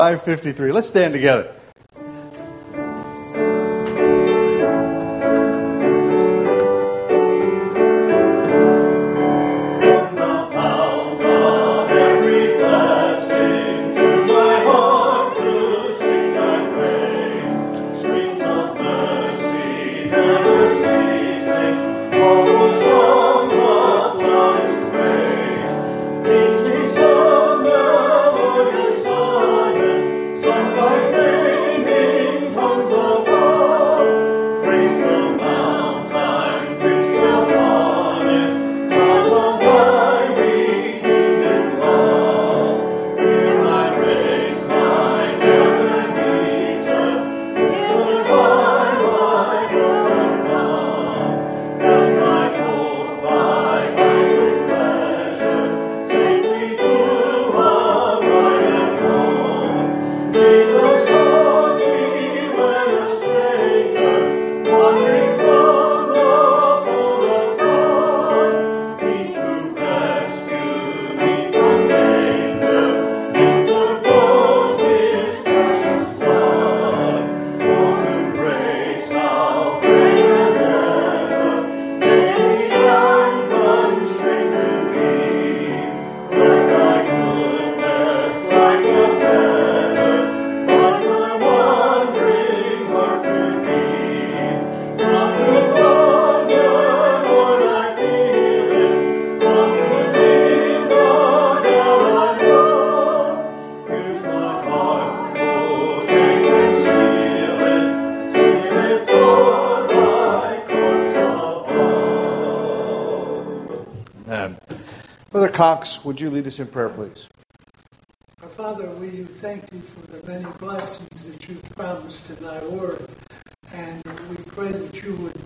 553. Let's stand together. Brother Cox, would you lead us in prayer, please? Our Father, we thank you for the many blessings that you've promised in thy word. And we pray that you would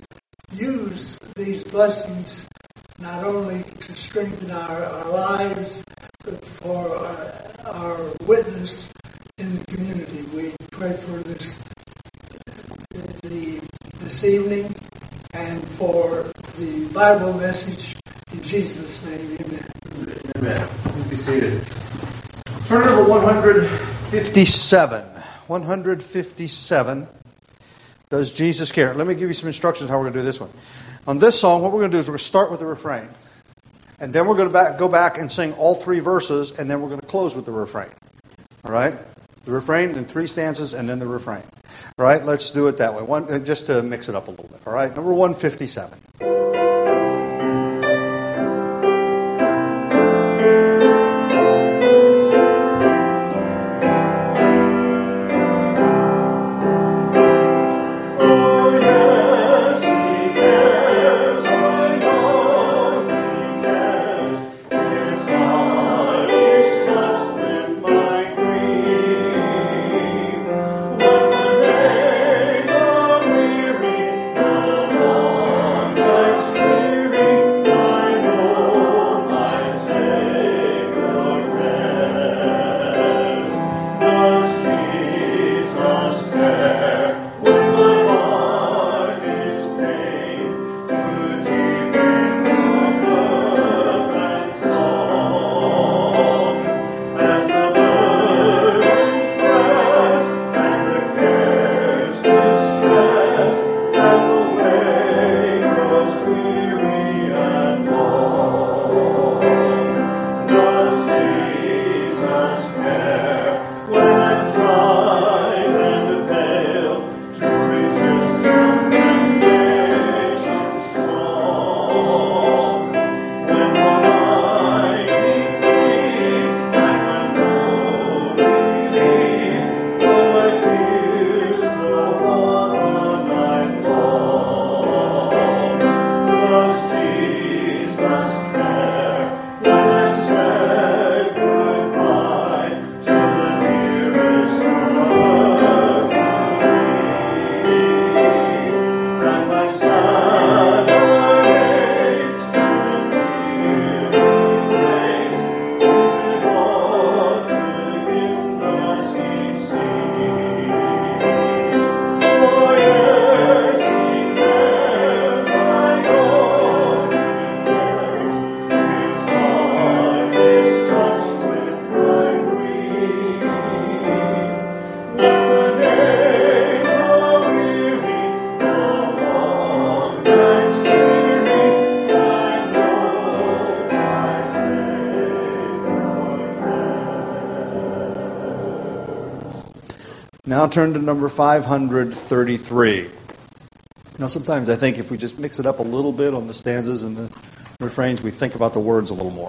use these blessings not only to strengthen our lives, but for our witness in the community. We pray for this evening and for the Bible message. In Jesus' name, amen. Amen. Please be seated. Turn to number 157. 157. Does Jesus care? Let me give you some instructions how we're going to do this one. On this song, what we're going to do is we're going to start with the refrain. And then we're going to go back and sing all three verses, and then we're going to close with the refrain. All right? The refrain, then three stanzas, and then the refrain. All right? Let's do it that way. Just to mix it up a little bit. All right? Number 157. Now turn to number 533. Sometimes I think if we just mix it up a little bit on the stanzas and the refrains, we think about the words a little more.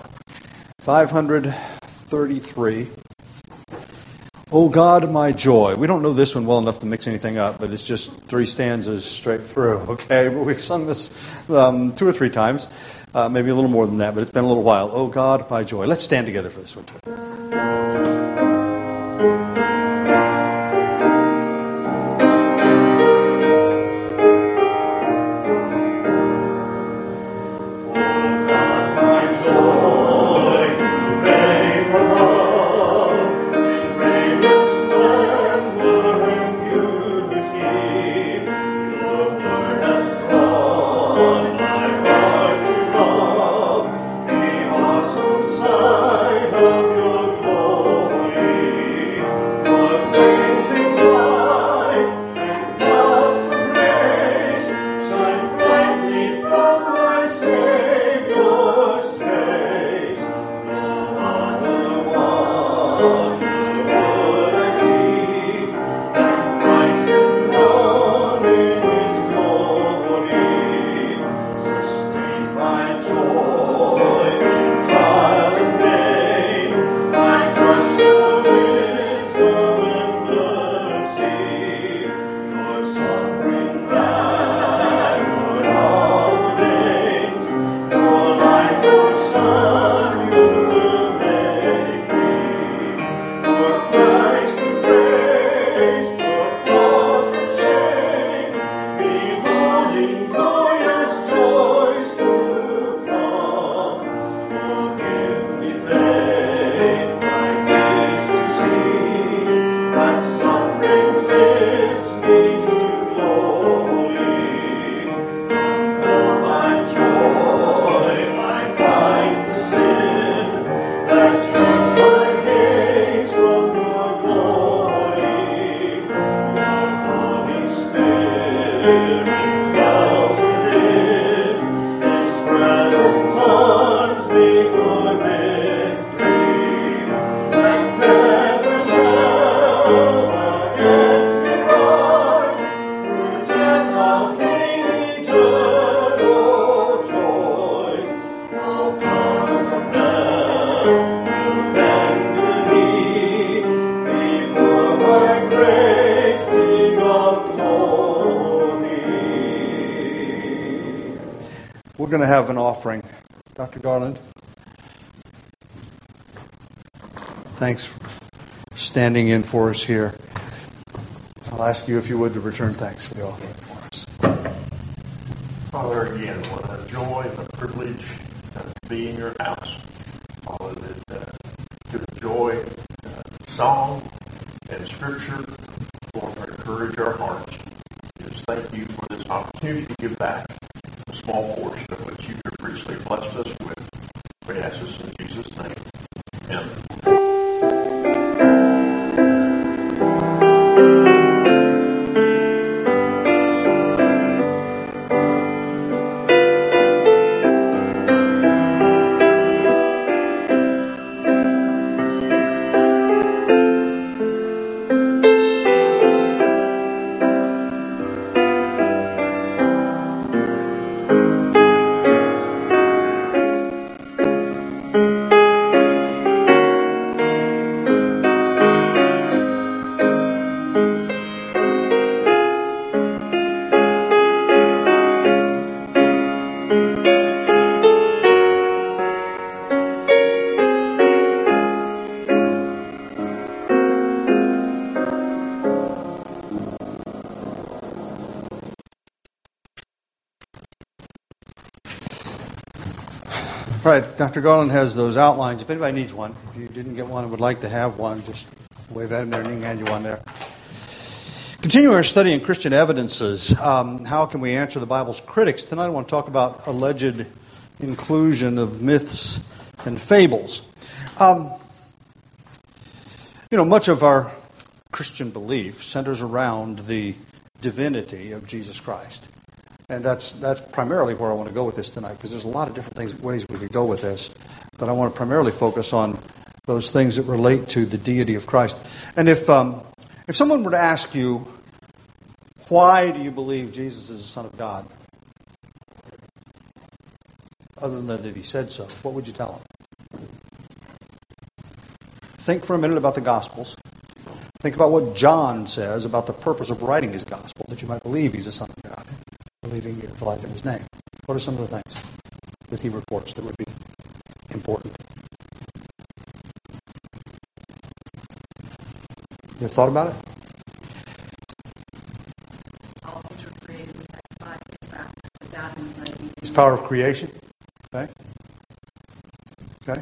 533. O God, my joy. We don't know this one well enough to mix anything up, but it's just 3 stanzas straight through, okay? But we've sung this 2 or 3 times, maybe a little more than that, but it's been a little while. O God, my joy. Let's stand together for this one, too. We're going to have an offering. Dr. Garland. Thanks for standing in for us here. I'll ask you if you would to return thanks for the offering for us. Father, again, what a joy and a privilege to be in your house. Father, that to enjoy song and scripture, Lord, to encourage our hearts. Just thank you for this opportunity to give back a small portion of what you have richly blessed us with. We ask this in Jesus' name. Amen. All right, Dr. Garland has those outlines. If anybody needs one, if you didn't get one and would like to have one, just wave at him there and he can hand you one there. Continuing our study in Christian evidences, how can we answer the Bible's critics? Tonight I want to talk about alleged inclusion of myths and fables. Much of our Christian belief centers around the divinity of Jesus Christ. And that's primarily where I want to go with this tonight, because there's a lot of different ways we could go with this. But I want to primarily focus on those things that relate to the deity of Christ. And if If someone were to ask you, why do you believe Jesus is the Son of God? Other than that he said so, what would you tell them? Think for a minute about the Gospels. Think about what John says about the purpose of writing his Gospel, that you might believe he's the Son of God, believing you have life in his name. What are some of the things that he reports that would be important? You have thought about it? All things were created by God himself. His power of creation. Okay. Okay.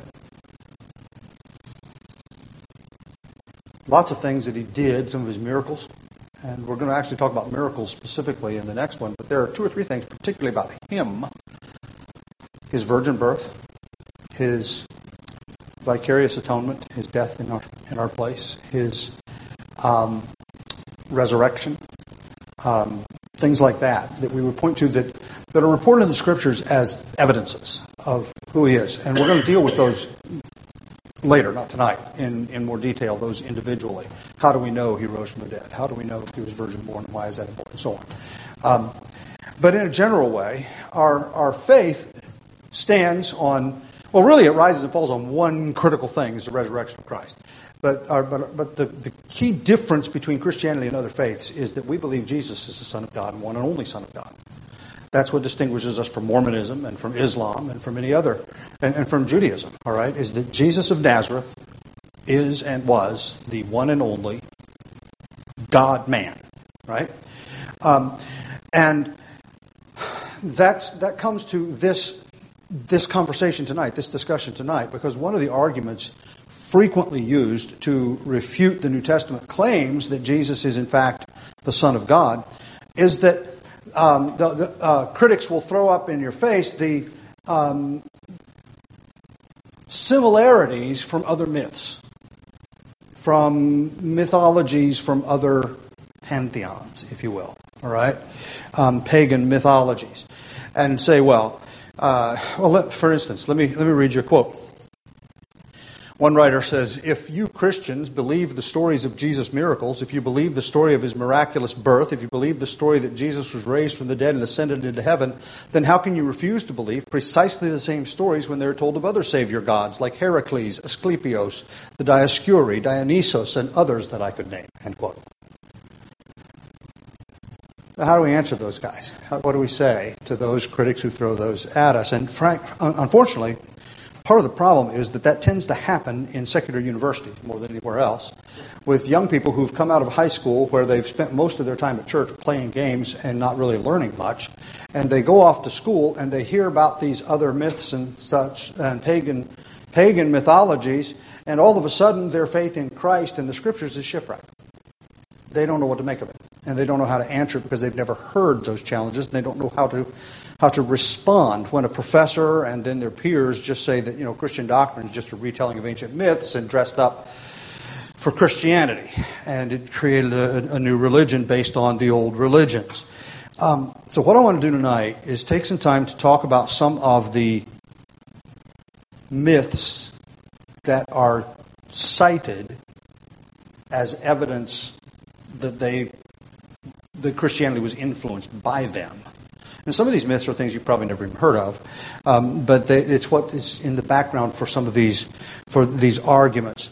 Lots of things that he did, some of his miracles. And we're going to actually talk about miracles specifically in the next one. But there are 2 or 3 things particularly about him. His virgin birth, his vicarious atonement, his death in our place, his resurrection, things like that we would point to that are reported in the Scriptures as evidences of who he is. And we're going to deal with those later, not tonight, in more detail, those individually. How do we know he rose from the dead? How do we know he was virgin born, and why is that important? And so on. But in a general way, our faith stands on, well, really it rises and falls on one critical thing, is the resurrection of Christ. But the key difference between Christianity and other faiths is that we believe Jesus is the Son of God, and one and only Son of God. That's what distinguishes us from Mormonism and from Islam and from any other, and from Judaism, all right, is that Jesus of Nazareth is and was the one and only God-man, right? And that comes to this conversation tonight, this discussion tonight, because one of the arguments frequently used to refute the New Testament claims that Jesus is in fact the Son of God is that the critics will throw up in your face the similarities from other myths, from mythologies from other pantheons, if you will, all right, pagan mythologies, and say, for instance, let me read you a quote. One writer says, if you Christians believe the stories of Jesus' miracles, if you believe the story of his miraculous birth, if you believe the story that Jesus was raised from the dead and ascended into heaven, then how can you refuse to believe precisely the same stories when they're told of other Savior gods like Heracles, Asclepios, the Dioscuri, Dionysos, and others that I could name? End quote. Now, how do we answer those guys? What do we say to those critics who throw those at us? And unfortunately, part of the problem is that tends to happen in secular universities more than anywhere else, with young people who've come out of high school where they've spent most of their time at church playing games and not really learning much, and they go off to school and they hear about these other myths and such and pagan mythologies, and all of a sudden their faith in Christ and the Scriptures is shipwrecked. They don't know what to make of it, and they don't know how to answer it because they've never heard those challenges, and they don't know how to respond when a professor and then their peers just say that, Christian doctrine is just a retelling of ancient myths and dressed up for Christianity, and it created a new religion based on the old religions. So what I want to do tonight is take some time to talk about some of the myths that are cited as evidence that Christianity was influenced by them. And some of these myths are things you've probably never even heard of, but it's what is in the background for some of these arguments.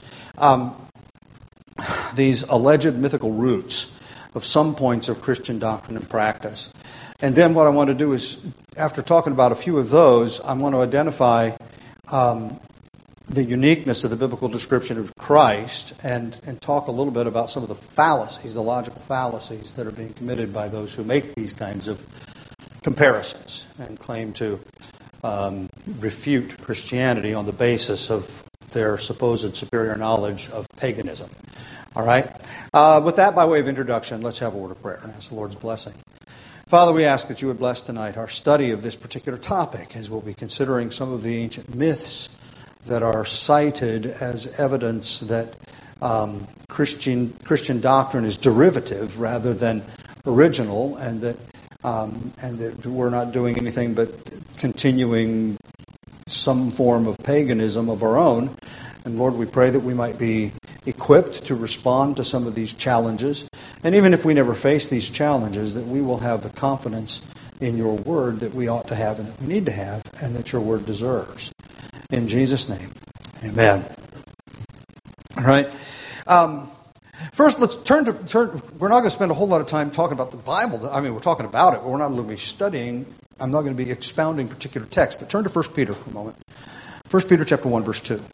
These alleged mythical roots of some points of Christian doctrine and practice. And then what I want to do is, after talking about a few of those, I want to identify the uniqueness of the biblical description of Christ and talk a little bit about some of the fallacies, the logical fallacies that are being committed by those who make these kinds of comparisons and claim to refute Christianity on the basis of their supposed superior knowledge of paganism. All right? With that, by way of introduction, let's have a word of prayer and ask the Lord's blessing. Father, we ask that you would bless tonight our study of this particular topic as we'll be considering some of the ancient myths that are cited as evidence that Christian doctrine is derivative rather than original, and that we're not doing anything but continuing some form of paganism of our own. And Lord, we pray that we might be equipped to respond to some of these challenges. And even if we never face these challenges, that we will have the confidence in your word that we ought to have and that we need to have and that your word deserves. In Jesus' name, amen. All right. First, let's turn. We're not going to spend a whole lot of time talking about the Bible. I mean, we're talking about it, but we're not going to be studying. I'm not going to be expounding particular texts. But turn to 1 Peter for a moment. 1 Peter chapter 1, verse 2.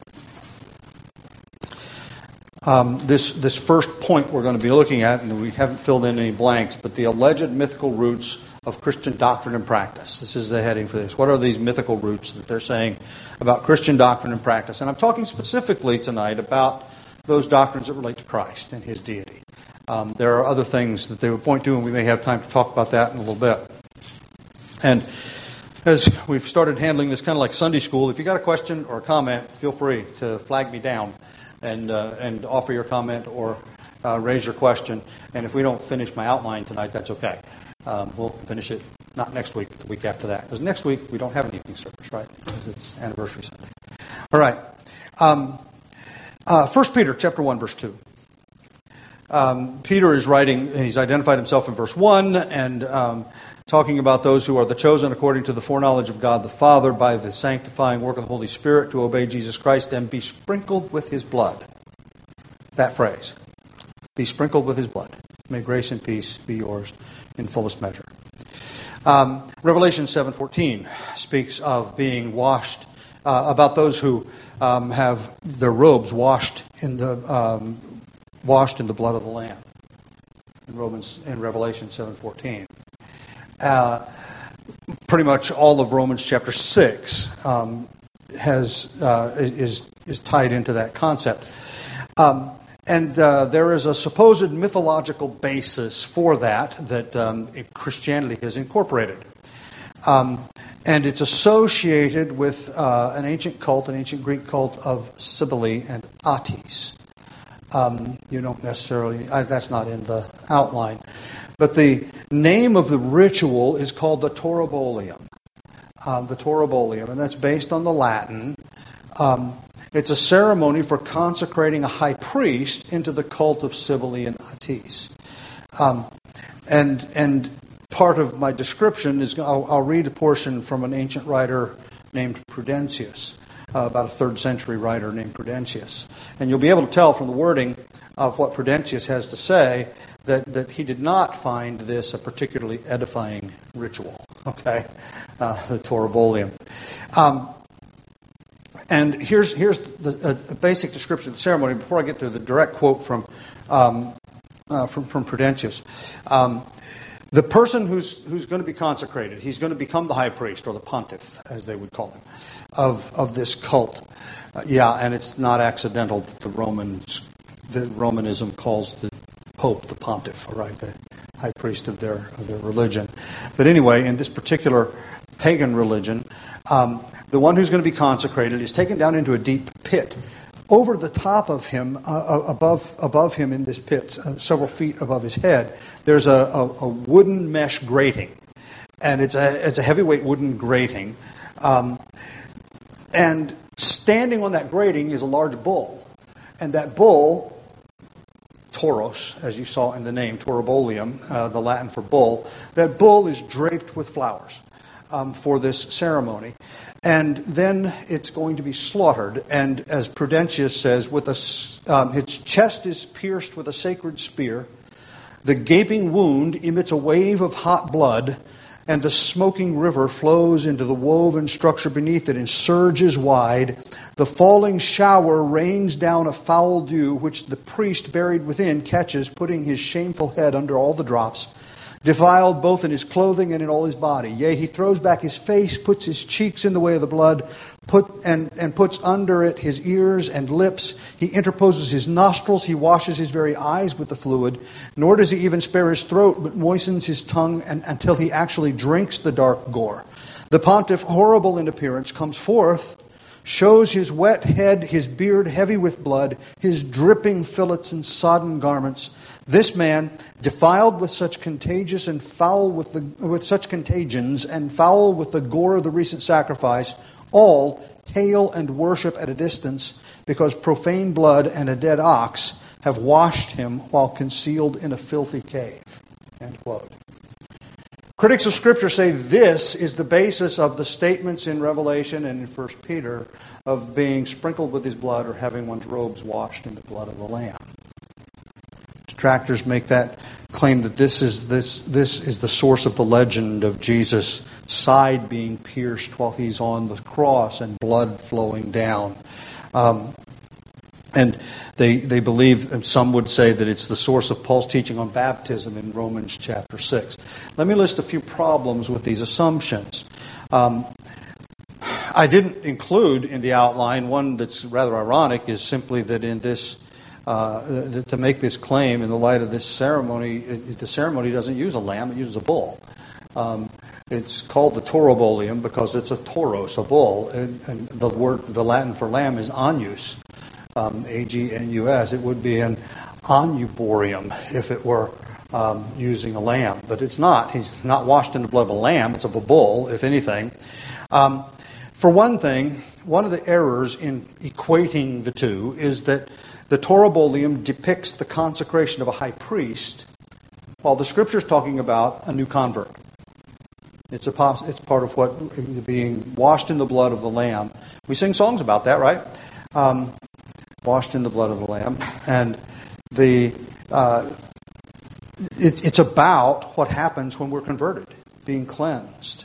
This first point we're going to be looking at, and we haven't filled in any blanks, but the alleged mythical roots of Christian doctrine and practice. This is the heading for this. What are these mythical roots that they're saying about Christian doctrine and practice? And I'm talking specifically tonight about those doctrines that relate to Christ and His deity. There are other things that they would point to, and we may have time to talk about that in a little bit. And as we've started handling this kind of like Sunday school, if you got a question or a comment, feel free to flag me down and offer your comment or raise your question. And if we don't finish my outline tonight, that's okay. We'll finish it not next week, but the week after that. Because next week we don't have an evening service, right? Because it's anniversary Sunday. All right. 1 Peter chapter 1, verse 2. Peter is writing, he's identified himself in verse 1 and talking about those who are the chosen according to the foreknowledge of God the Father by the sanctifying work of the Holy Spirit to obey Jesus Christ and be sprinkled with His blood. That phrase. Be sprinkled with His blood. May grace and peace be yours in fullest measure. Revelation 7:14 speaks of being washed, about those who have their robes washed in the blood of the Lamb. In Revelation 7:14. Pretty much all of Romans chapter 6 is tied into that concept. And there is a supposed mythological basis for that Christianity has incorporated. And it's associated with an ancient Greek cult of Cybele and Attis. You don't necessarily, that's not in the outline. But the name of the ritual is called the Taurobolium. And that's based on the Latin. It's a ceremony for consecrating a high priest into the cult of Cybele and Attis. And part of my description is, I'll read a portion from an ancient writer named Prudentius, about a 3rd century writer named Prudentius. And you'll be able to tell from the wording of what Prudentius has to say that he did not find this a particularly edifying ritual. Okay, the Taurobolium. And here's a basic description of the ceremony. Before I get to the direct quote from Prudentius, the person who's going to be consecrated, he's going to become the high priest, or the pontiff, as they would call him, of this cult. And it's not accidental that the Romanism calls the Pope the pontiff, right, the high priest of their religion. But anyway, in this particular pagan religion, the one who's going to be consecrated is taken down into a deep pit. Over the top of him, above him in this pit, several feet above his head, there's a wooden mesh grating, and it's a heavyweight wooden grating. And standing on that grating is a large bull, and that bull, Tauros, as you saw in the name, Taurobolium, the Latin for bull, that bull is draped with flowers for this ceremony. And then it's going to be slaughtered. And as Prudentius says, its chest is pierced with a sacred spear. The gaping wound emits a wave of hot blood, and the smoking river flows into the woven structure beneath it in surges wide. The falling shower rains down a foul dew, which the priest buried within catches, putting his shameful head under all the drops. Defiled both in his clothing and in all his body. Yea, he throws back his face, puts his cheeks in the way of the blood, puts under it his ears and lips. He interposes his nostrils. He washes his very eyes with the fluid. Nor does he even spare his throat, but moistens his tongue until he actually drinks the dark gore. The pontiff, horrible in appearance, comes forth, shows his wet head, his beard heavy with blood, his dripping fillets and sodden garments. This man, defiled with such contagious and foul with such contagions and foul with the gore of the recent sacrifice, all hail and worship at a distance, because profane blood and a dead ox have washed him while concealed in a filthy cave. End quote. Critics of Scripture say this is the basis of the statements in Revelation and in 1 Peter of being sprinkled with his blood or having one's robes washed in the blood of the Lamb. Detractors make that claim that this is the source of the legend of Jesus' side being pierced while he's on the cross and blood flowing down. And they believe, and some would say that it's the source of Paul's teaching on baptism in Romans chapter 6. Let me list a few problems with these assumptions. I didn't include in the outline one that's rather ironic, is simply that in this, to make this claim in the light of this ceremony, the ceremony doesn't use a lamb, it uses a bull. It's called the Taurobolium because it's a tauros, a bull, and the Latin for lamb is agnus. Agnus. It would be an anuborium if it were using a lamb, but it's not. He's not washed in the blood of a lamb. It's of a bull, if anything. For one thing, one of the errors in equating the two is that the Taurobolium depicts the consecration of a high priest, while the Scripture is talking about a new convert. It's part of what being washed in the blood of the Lamb. We sing songs about that, right? Washed in the blood of the Lamb, and it's about what happens when we're converted, being cleansed.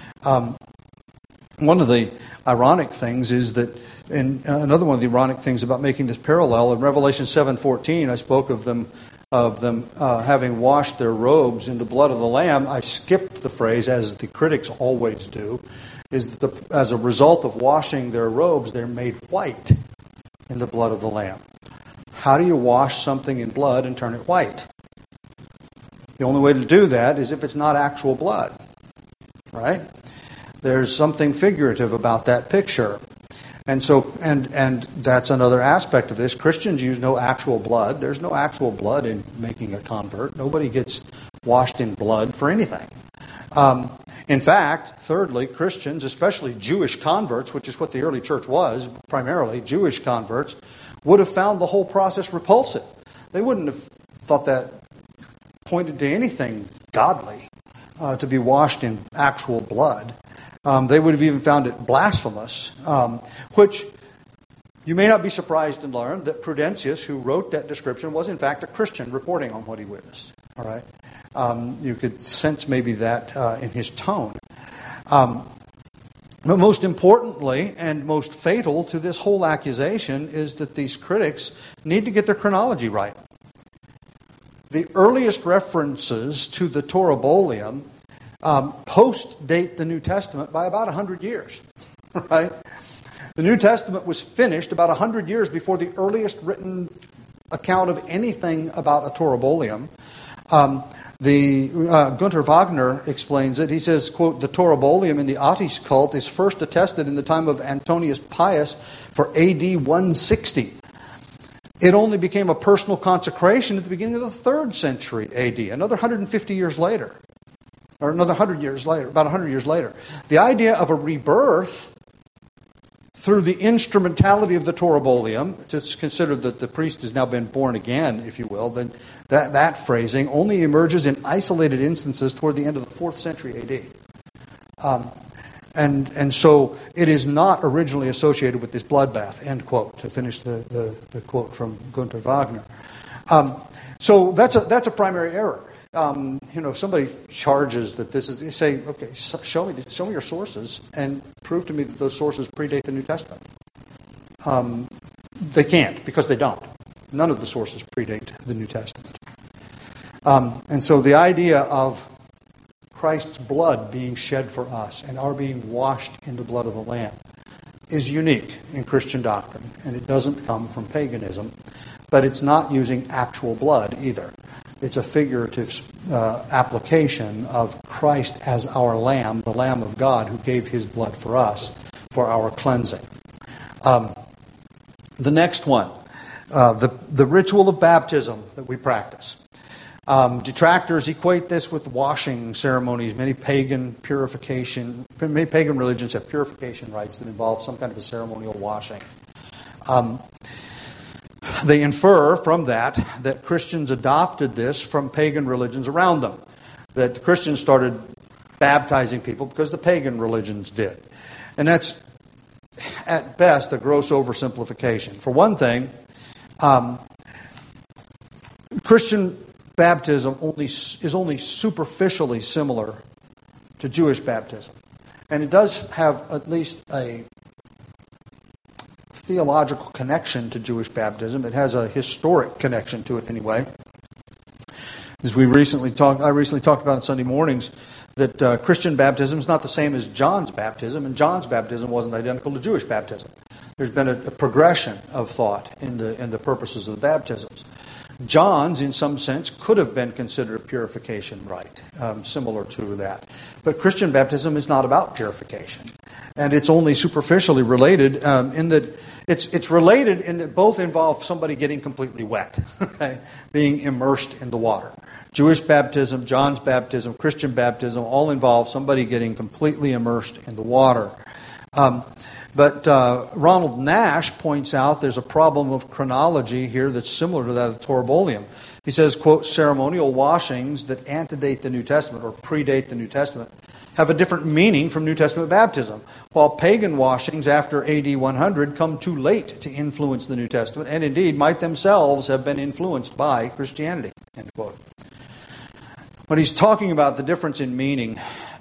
One of the ironic things is that, another one of the ironic things about making this parallel, in Revelation 7:14, I spoke of them having washed their robes in the blood of the Lamb. I skipped the phrase, as the critics always do, is that as a result of washing their robes, they're made white in the blood of the Lamb. How do you wash something in blood and turn it white? The only way to do that is if it's not actual blood, right? There's something figurative about that picture. And so, and that's another aspect of this. Christians use no actual blood. There's no actual blood in making a convert. Nobody gets washed in blood for anything. In fact, thirdly, Christians, especially Jewish converts, which is what the early church was, primarily Jewish converts, would have found the whole process repulsive. They wouldn't have thought that pointed to anything godly, to be washed in actual blood. They would have even found it blasphemous, which you may not be surprised to learn that Prudentius, who wrote that description, was in fact a Christian reporting on what he witnessed. All right, you could sense maybe that in his tone. But most importantly and most fatal to this whole accusation is that these critics need to get their chronology right. The earliest references to the Taurobolium post-date the New Testament by about 100 years. Right? The New Testament was finished about 100 years before the earliest written account of anything about a Taurobolium. Gunther Wagner explains it. He says, quote, "The Taurobolium in the Attis cult is first attested in the time of Antonius Pius for AD 160. It only became a personal consecration at the beginning of the 3rd century AD, another 150 years later. Or another 100 years later, about 100 years later. The idea of a rebirth through the instrumentality of the Taurobolium, to consider that the priest has now been born again, if you will, then that phrasing only emerges in isolated instances toward the end of the 4th century AD. And so it is not originally associated with this bloodbath, end quote, to finish the quote from Gunther Wagner. So that's a primary error. If somebody charges that this is, they say, okay, show me your sources and prove to me that those sources predate the New Testament. They can't, because they don't. None of the sources predate the New Testament. And so the idea of Christ's blood being shed for us and our being washed in the blood of the Lamb is unique in Christian doctrine, and it doesn't come from paganism, but it's not using actual blood either. It's a figurative application of Christ as our Lamb, the Lamb of God, who gave His blood for us for our cleansing. The next one, the ritual of baptism that we practice. Detractors equate this with washing ceremonies. Many pagan religions have purification rites that involve some kind of a ceremonial washing. They infer from that Christians adopted this from pagan religions around them. That Christians started baptizing people because the pagan religions did. And that's, at best, a gross oversimplification. For one thing, Christian baptism is only superficially similar to Jewish baptism. And it does have at least a theological connection to Jewish baptism. It has a historic connection to it anyway. As I recently talked about on Sunday mornings, that Christian baptism is not the same as John's baptism, and John's baptism wasn't identical to Jewish baptism. There's been a progression of thought in the purposes of the baptisms. John's, in some sense, could have been considered a purification rite, similar to that. But Christian baptism is not about purification. And it's only superficially related in that it's related in that both involve somebody getting completely wet, okay? Being immersed in the water. Jewish baptism, John's baptism, Christian baptism all involve somebody getting completely immersed in the water. But Ronald Nash points out there's a problem of chronology here that's similar to that of Toribolium. He says, quote, ceremonial washings that antedate the New Testament or predate the New Testament have a different meaning from New Testament baptism, while pagan washings after AD 100 come too late to influence the New Testament, and indeed might themselves have been influenced by Christianity, end quote. When he's talking about the difference in meaning,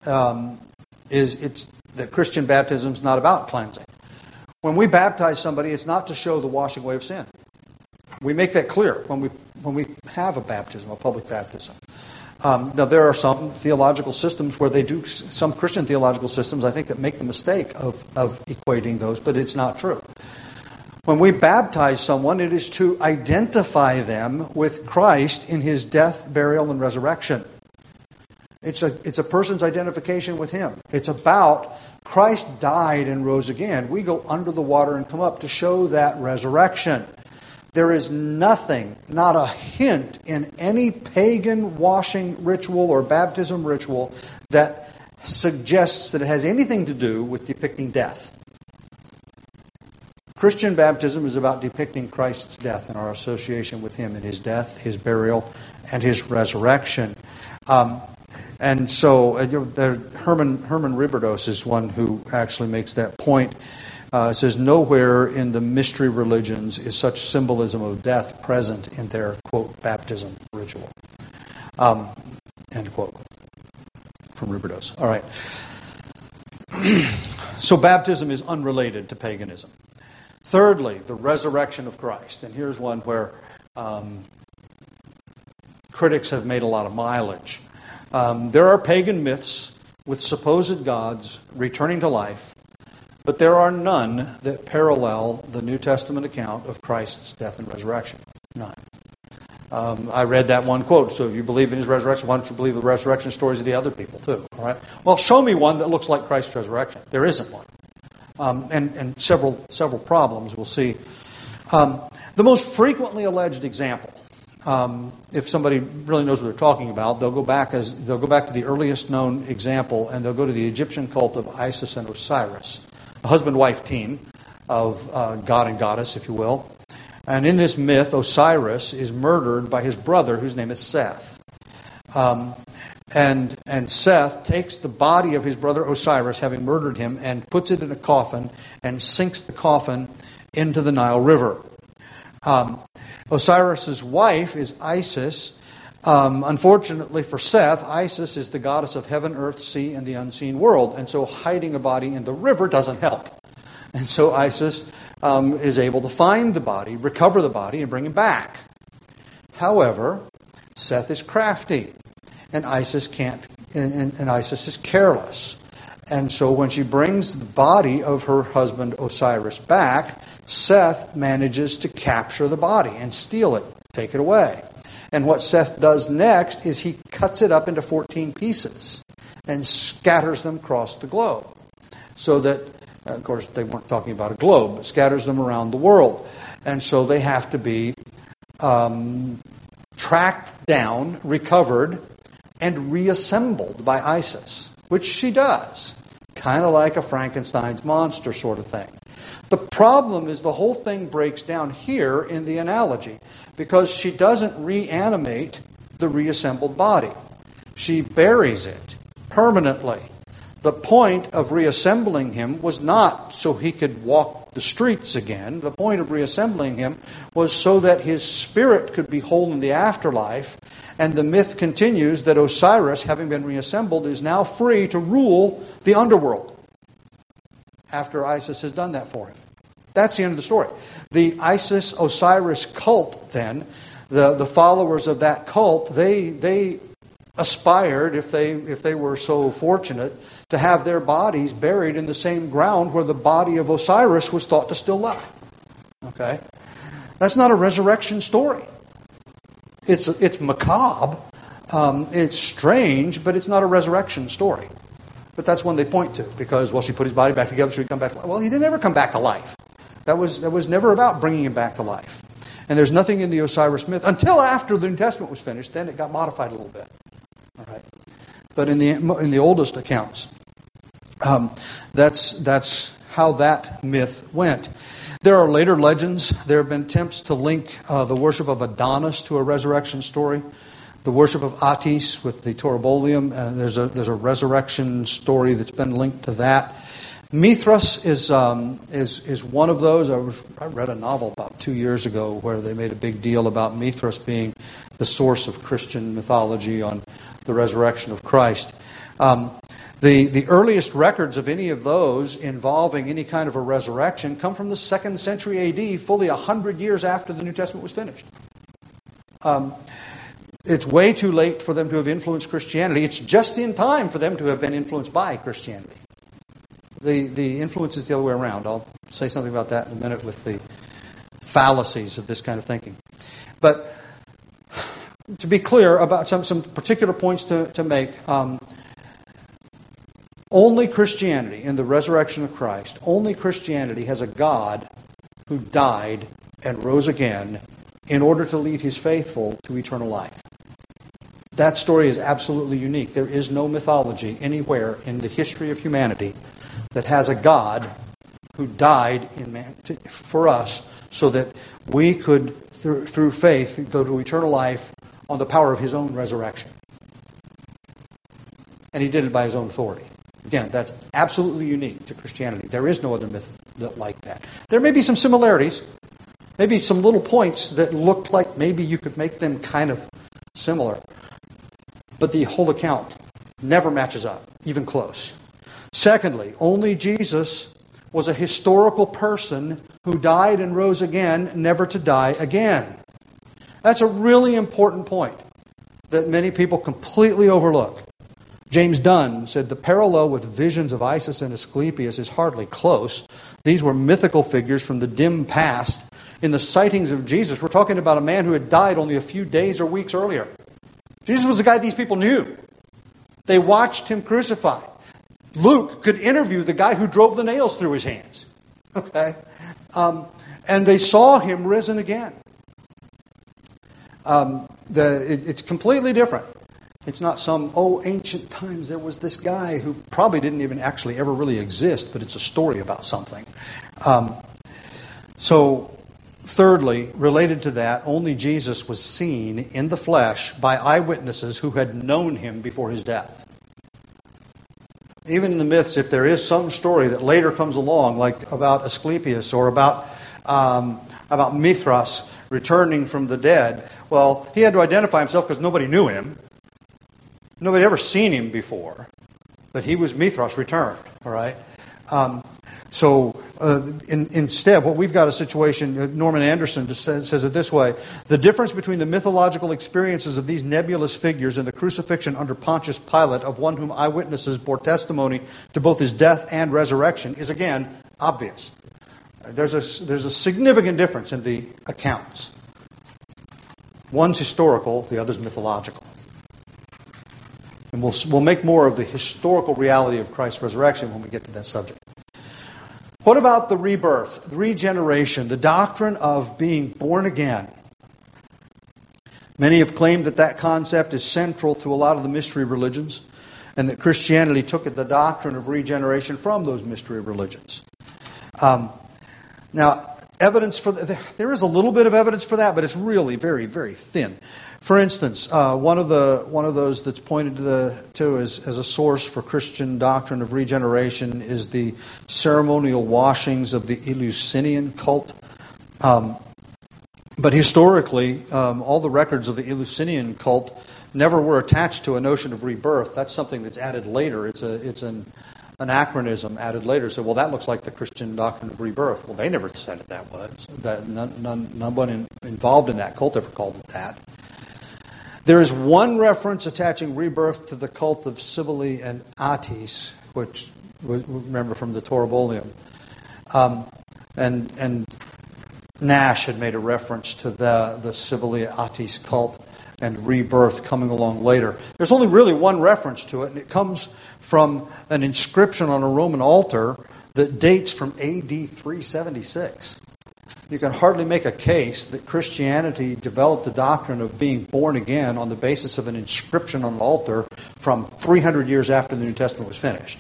it's that Christian baptism is not about cleansing. When we baptize somebody, it's not to show the washing away of sin. We make that clear when we have a baptism, a public baptism. Now, there are some theological systems where they do, some Christian theological systems, I think, that make the mistake of equating those, but it's not true. When we baptize someone, it is to identify them with Christ in his death, burial, and resurrection. It's a person's identification with him. It's about Christ died and rose again. We go under the water and come up to show that resurrection. There is nothing, not a hint in any pagan washing ritual or baptism ritual that suggests that it has anything to do with depicting death. Christian baptism is about depicting Christ's death and our association with him in his death, his burial, and his resurrection. And so Herman Riberdos is one who actually makes that point. Says nowhere in the mystery religions is such symbolism of death present in their, quote, baptism ritual. End quote. From Riberdos. All right. So baptism is unrelated to paganism. Thirdly, the resurrection of Christ. And here's one where critics have made a lot of mileage. There are pagan myths with supposed gods returning to life, but there are none that parallel the New Testament account of Christ's death and resurrection. None. I read that one quote. So if you believe in his resurrection, why don't you believe the resurrection stories of the other people too? All right. Well, show me one that looks like Christ's resurrection. There isn't one. And several problems we'll see. The most frequently alleged example, if somebody really knows what they're talking about, they'll go back to the earliest known example, and they'll go to the Egyptian cult of Isis and Osiris, a husband-wife team of god and goddess, if you will. And in this myth, Osiris is murdered by his brother, whose name is Seth. And Seth takes the body of his brother Osiris, having murdered him, and puts it in a coffin and sinks the coffin into the Nile River. Osiris's wife is Isis. Unfortunately for Seth, Isis is the goddess of heaven, earth, sea, and the unseen world. And so hiding a body in the river doesn't help. And so Isis is able to find the body, recover the body, and bring him back. However, Seth is crafty, and Isis can't. And Isis is careless. And so when she brings the body of her husband Osiris back, Seth manages to capture the body and steal it, take it away. And what Seth does next is he cuts it up into 14 pieces and scatters them across the globe. So that, of course, they weren't talking about a globe, but scatters them around the world. And so they have to be tracked down, recovered, and reassembled by Isis, which she does, kind of like a Frankenstein's monster sort of thing. The problem is the whole thing breaks down here in the analogy because she doesn't reanimate the reassembled body. She buries it permanently. The point of reassembling him was not so he could walk the streets again. The point of reassembling him was so that his spirit could be whole in the afterlife. And the myth continues that Osiris, having been reassembled, is now free to rule the underworld after Isis has done that for him. That's the end of the story. The Isis-Osiris cult, then, the followers of that cult, they aspired, if they were so fortunate, to have their bodies buried in the same ground where the body of Osiris was thought to still lie. Okay? That's not a resurrection story. It's macabre, it's strange, but it's not a resurrection story. But that's one they point to, because, well, she put his body back together so he'd come back to life. Well, he didn't ever come back to life. That was never about bringing him back to life. And there's nothing in the Osiris myth, until after the New Testament was finished, then it got modified a little bit. All right. But in the oldest accounts, that's how that myth went. There are later legends. There have been attempts to link the worship of Adonis to a resurrection story. The worship of Attis with the Toribolium. There's a resurrection story that's been linked to that. Mithras is one of those. I read a novel about 2 years ago where they made a big deal about Mithras being the source of Christian mythology on the resurrection of Christ. The earliest records of any of those involving any kind of a resurrection come from the 2nd century A.D., fully 100 years after the New Testament was finished. It's way too late for them to have influenced Christianity. It's just in time for them to have been influenced by Christianity. The influence is the other way around. I'll say something about that in a minute with the fallacies of this kind of thinking. But to be clear about some particular points to make, only Christianity, in the resurrection of Christ, only Christianity has a God who died and rose again in order to lead his faithful to eternal life. That story is absolutely unique. There is no mythology anywhere in the history of humanity that has a God who died for us so that we could, through faith, go to eternal life on the power of his own resurrection. And he did it by his own authority. Again, that's absolutely unique to Christianity. There is no other myth like that. There may be some similarities, maybe some little points that look like maybe you could make them kind of similar. But the whole account never matches up, even close. Secondly, only Jesus was a historical person who died and rose again, never to die again. That's a really important point that many people completely overlook. James Dunn said the parallel with visions of Isis and Asclepius is hardly close. These were mythical figures from the dim past. In the sightings of Jesus, we're talking about a man who had died only a few days or weeks earlier. Jesus was the guy these people knew. They watched him crucified. Luke could interview the guy who drove the nails through his hands. Okay? And they saw him risen again. It's completely different. It's not some, ancient times there was this guy who probably didn't even actually ever really exist, but it's a story about something. So, thirdly, related to that, only Jesus was seen in the flesh by eyewitnesses who had known him before his death. Even in the myths, if there is some story that later comes along, like about Asclepius or about Mithras returning from the dead, well, he had to identify himself because nobody knew him. Nobody had ever seen him before, but he was Mithras returned. All right. Instead, what we've got a situation. Norman Anderson just says it this way: the difference between the mythological experiences of these nebulous figures and the crucifixion under Pontius Pilate, of one whom eyewitnesses bore testimony to both his death and resurrection, is again obvious. There's a significant difference in the accounts. One's historical, the other's mythological. And we'll make more of the historical reality of Christ's resurrection when we get to that subject. What about the rebirth, the regeneration, the doctrine of being born again? Many have claimed that concept is central to a lot of the mystery religions, and that Christianity took the doctrine of regeneration from those mystery religions. Now, there is a little bit of evidence for that, but it's really very, very thin. For instance, one of those that's pointed to as a source for Christian doctrine of regeneration is the ceremonial washings of the Eleusinian cult. But historically, all the records of the Eleusinian cult never were attached to a notion of rebirth. That's something that's added later. It's an anachronism added later. So, well, that looks like the Christian doctrine of rebirth. Well, they never said it that was. No one involved in that cult ever called it that. There is one reference attaching rebirth to the cult of Cybele and Attis, which remember from the Torah and Nash had made a reference to the Cybele Attis cult and rebirth coming along later. There's only really one reference to it, and it comes from an inscription on a Roman altar that dates from AD 376. You can hardly make a case that Christianity developed the doctrine of being born again on the basis of an inscription on an altar from 300 years after the New Testament was finished.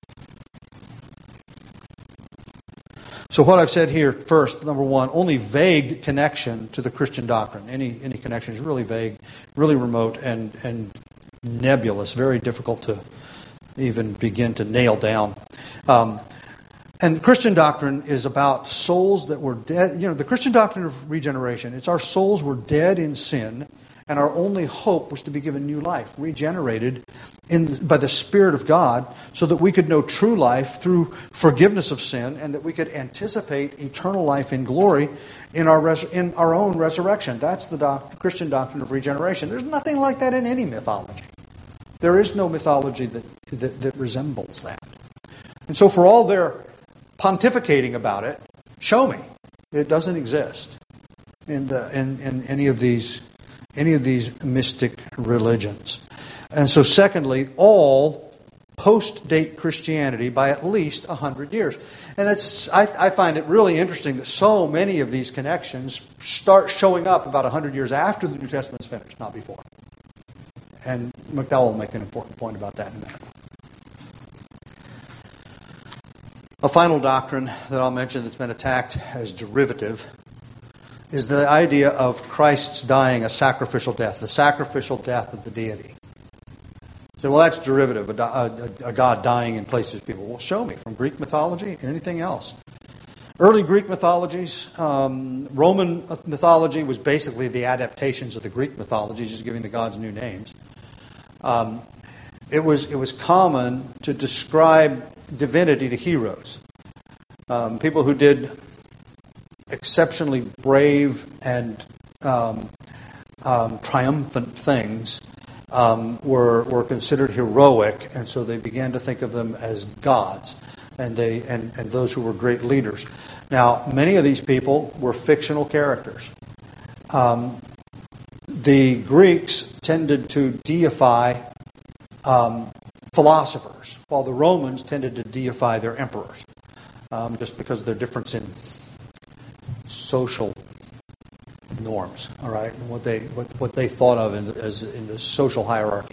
So what I've said here first, number one, only vague connection to the Christian doctrine. Any connection is really vague, really remote, and nebulous, very difficult to even begin to nail down. And Christian doctrine is about souls that were dead. The Christian doctrine of regeneration, it's our souls were dead in sin, and our only hope was to be given new life, regenerated by the Spirit of God, so that we could know true life through forgiveness of sin, and that we could anticipate eternal life in glory in our own resurrection. That's the Christian doctrine of regeneration. There's nothing like that in any mythology. There is no mythology that resembles that. And so for all their pontificating about it, show me. It doesn't exist in any of these mystic religions. And so secondly, all post-date Christianity by at least 100 years. And I find it really interesting that so many of these connections start showing up about 100 years after the New Testament's finished, not before. And McDowell will make an important point about that in a minute. A final doctrine that I'll mention that's been attacked as derivative is the idea of Christ's dying a sacrificial death, the sacrificial death of the deity. So, well, that's derivative, a God dying in place of people. Well, show me from Greek mythology and anything else. Early Greek mythologies, Roman mythology was basically the adaptations of the Greek mythologies, just giving the gods new names. It was common to describe divinity to heroes, people who did exceptionally brave and triumphant things were considered heroic, and so they began to think of them as gods, and those who were great leaders. Now, many of these people were fictional characters. The Greeks tended to deify philosophers, while the Romans tended to deify their emperors, just because of their difference in social norms. All right, and what they thought of in the social hierarchy.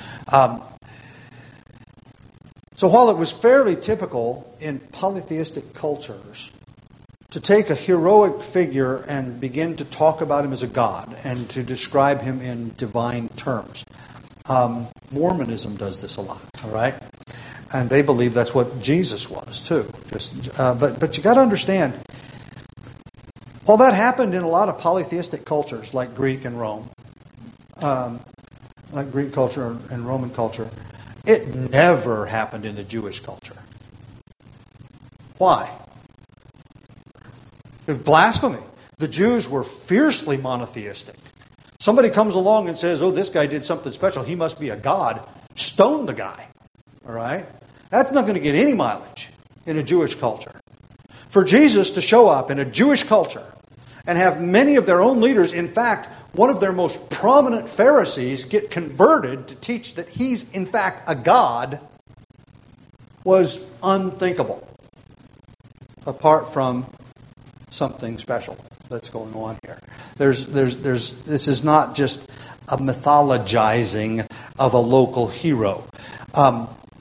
So while it was fairly typical in polytheistic cultures to take a heroic figure and begin to talk about him as a god and to describe him in divine terms, Mormonism does this a lot. All right, and they believe that's what Jesus was too. But you got to understand, while that happened in a lot of polytheistic cultures like Greek and Rome, like Greek culture and Roman culture, it never happened in the Jewish culture. Why? It was blasphemy. The Jews were fiercely monotheistic. Somebody comes along and says, oh, this guy did something special, he must be a god. Stone the guy. All right? That's not going to get any mileage in a Jewish culture. For Jesus to show up in a Jewish culture and have many of their own leaders, in fact, one of their most prominent Pharisees, get converted to teach that he's in fact a god, was unthinkable, apart from something special that's going on here. This is not just a mythologizing of a local hero.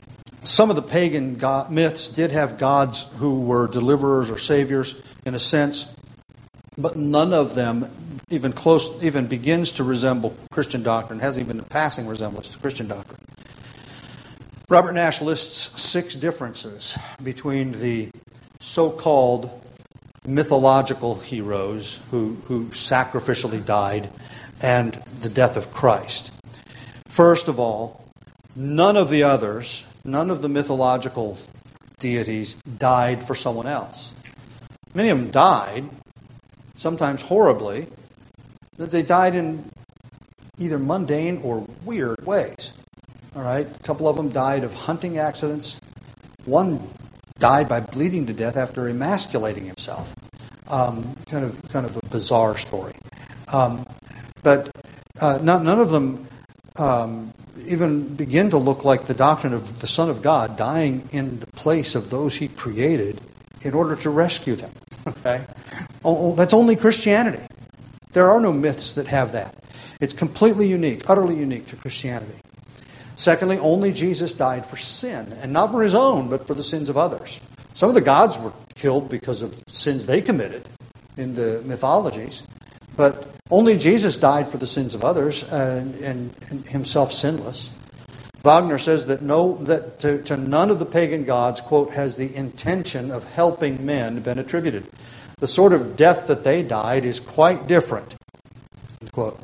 Some of the pagan myths did have gods who were deliverers or saviors in a sense, but none of them even begins to resemble Christian doctrine, hasn't even a passing resemblance to Christian doctrine. Robert Nash lists 6 differences between the so-called mythological heroes who sacrificially died and the death of Christ. First of all, none of the mythological deities died for someone else. Many of them died, sometimes horribly, that they died in either mundane or weird ways. All right, a couple of them died of hunting accidents. One died by bleeding to death after emasculating himself. Kind of a bizarre story. But none of them even begin to look like the doctrine of the Son of God dying in the place of those He created in order to rescue them. Okay, that's only Christianity. There are no myths that have that. It's completely unique, utterly unique to Christianity. Secondly, only Jesus died for sin, and not for His own, but for the sins of others. Some of the gods were killed because of sins they committed in the mythologies, but only Jesus died for the sins of others, and Himself sinless. Wagner says that to none of the pagan gods, quote, has the intention of helping men been attributed. The sort of death that they died is quite different, quote.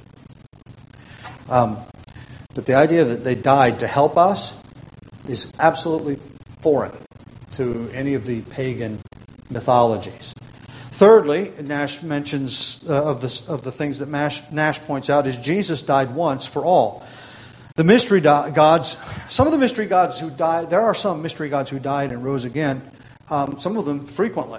But the idea that they died to help us is absolutely foreign to any of the pagan mythologies. Thirdly, Nash mentions of the things that Nash points out is Jesus died once for all. The mystery gods, some of the mystery gods who died, there are some mystery gods who died and rose again, some of them frequently.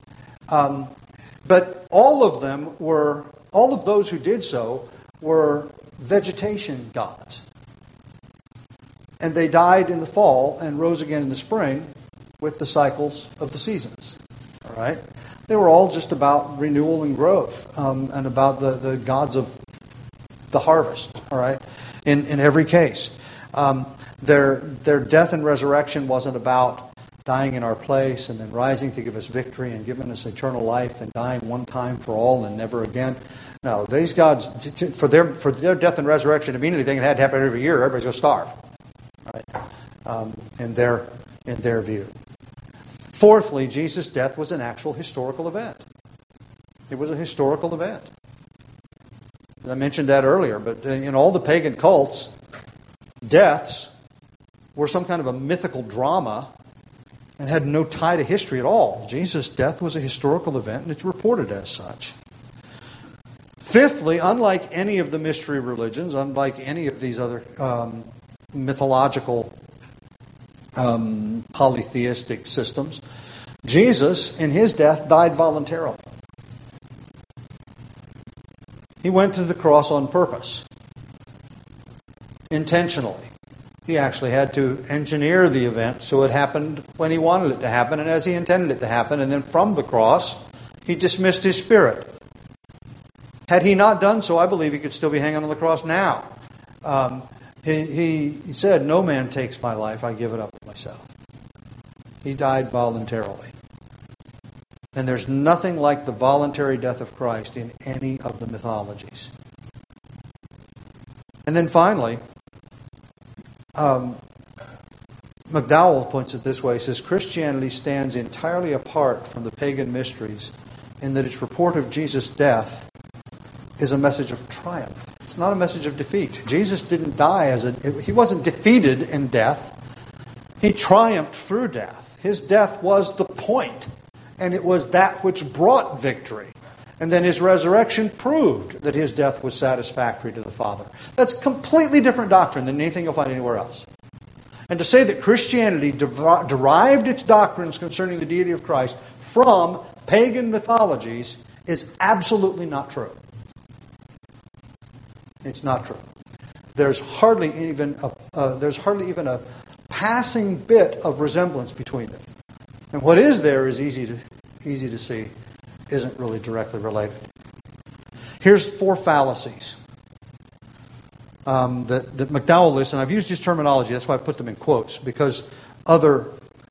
But all of those who did so were vegetation gods. And they died in the fall and rose again in the spring with the cycles of the seasons. All right? They were all just about renewal and growth, and about the gods of the harvest. All right? In every case. Their death and resurrection wasn't about dying in our place and then rising to give us victory and giving us eternal life and dying one time for all and never again. No, these gods, for their death and resurrection to mean anything, it had to happen every year. Everybody's going to starve. Right? In their view. Fourthly, Jesus' death was an actual historical event. It was a historical event. I mentioned that earlier, but in all the pagan cults, deaths were some kind of a mythical drama and had no tie to history at all. Jesus' death was a historical event, and it's reported as such. Fifthly, unlike any of the mystery religions, unlike any of these other mythological polytheistic systems, Jesus, in His death, died voluntarily. He went to the cross on purpose, intentionally. He actually had to engineer the event so it happened when He wanted it to happen and as He intended it to happen. And then from the cross, He dismissed His spirit. Had He not done so, I believe He could still be hanging on the cross now. He said, "No man takes my life, I give it up myself." He died voluntarily. And there's nothing like the voluntary death of Christ in any of the mythologies. And then finally, McDowell puts it this way. He says, Christianity stands entirely apart from the pagan mysteries in that its report of Jesus' death is a message of triumph. It's not a message of defeat. Jesus didn't die He wasn't defeated in death. He triumphed through death. His death was the point. And it was that which brought victory. And then His resurrection proved that His death was satisfactory to the Father. That's completely different doctrine than anything you'll find anywhere else. And to say that Christianity derived its doctrines concerning the deity of Christ from pagan mythologies is absolutely not true. It's not true. There's hardly even a passing bit of resemblance between them. And what is there is easy to see, isn't really directly related. Here's 4 fallacies. that McDowell lists, and I've used his terminology, that's why I put them in quotes, because other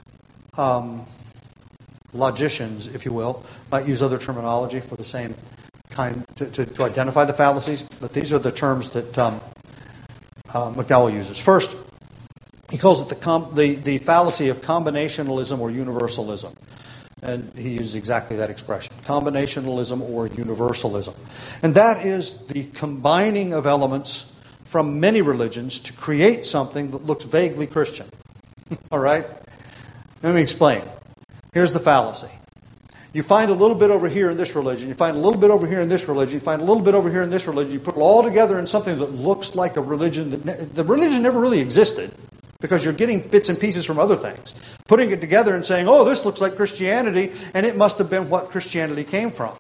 logicians, if you will, might use other terminology for the same kind, to identify the fallacies, but these are the terms that McDowell uses. First, he calls it the fallacy of combinationalism or universalism. And he uses exactly that expression, combinationalism or universalism. And that is the combining of elements from many religions to create something that looks vaguely Christian. All right? Let me explain. Here's the fallacy. You find a little bit over here in this religion, you find a little bit over here in this religion, you find a little bit over here in this religion, you put it all together in something that looks like a religion. The religion never really existed because you're getting bits and pieces from other things. Putting it together and saying, oh, this looks like Christianity, and it must have been what Christianity came from.